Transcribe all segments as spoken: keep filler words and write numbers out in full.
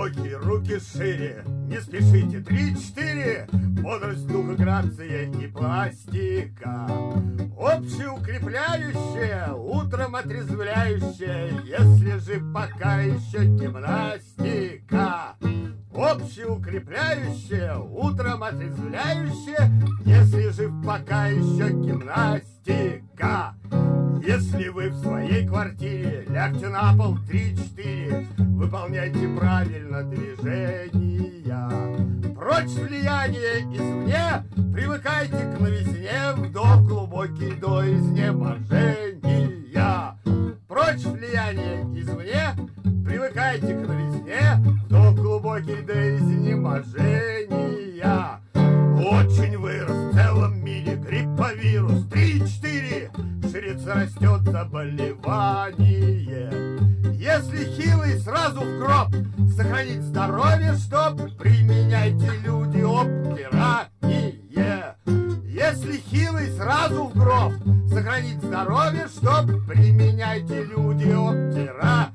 глубокие, руки шире. Не спешите, три-четыре. Бодрость духа, грация и пластика. Общеукрепляющая, утром отрезвляющая, если же пока еще гимнастика. Общеукрепляющая, утром отрезвляющая, если же пока еще гимнастика. Если вы в своей квартире, лягте на пол три-четыре, выполняйте правильно движения. Прочь влияние извне, привыкайте к новизне, вдох глубокий до изнеможения. Прочь влияние извне, привыкайте к новизне, вдох глубокий до изнеможения. Очень вырос в целом мире грипповирус. Три-четыре. Ширится, растет заболевание. Если хилый, сразу в гроб. Сохранить здоровье, чтоб применяйте, люди, обтирание. Если хилый, сразу в гроб. Сохранить здоровье, чтоб применяйте, люди, обтирание.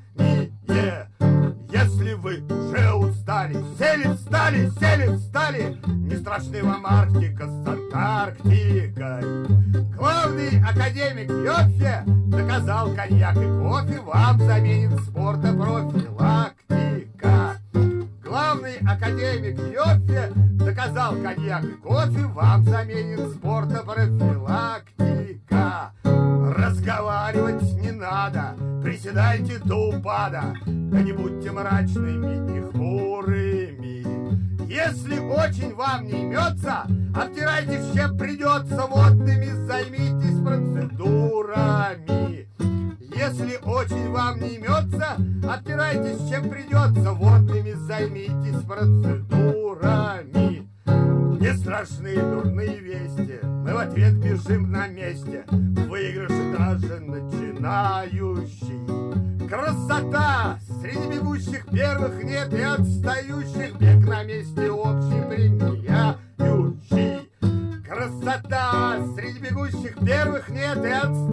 Если вы уже устали, сели, встали, сели, встали, не страшны вам Арктика с Антарктикой. Главный академик Йоффе доказал, коньяк и кофе вам заменит спортопрофилактика. Главный академик Йоффе доказал, коньяк и кофе вам заменит спортопрофилактика. Разговаривать не надо, приседайте до упада, да не будьте мрачными и хмурыми. Если очень вам не имется, обтирайтесь, чем придется, водными займитесь процедурами. Если очень вам не имется, обтирайтесь, чем придется, водными займитесь процедурами. Не страшны дурные вести, мы в ответ бежим на месте, в выигрыше даже начинающий. Красота! Среди бегущих первых нет и отстающих, бег на месте общий примиряющий. Красота! Среди бегущих первых нет и отстающих,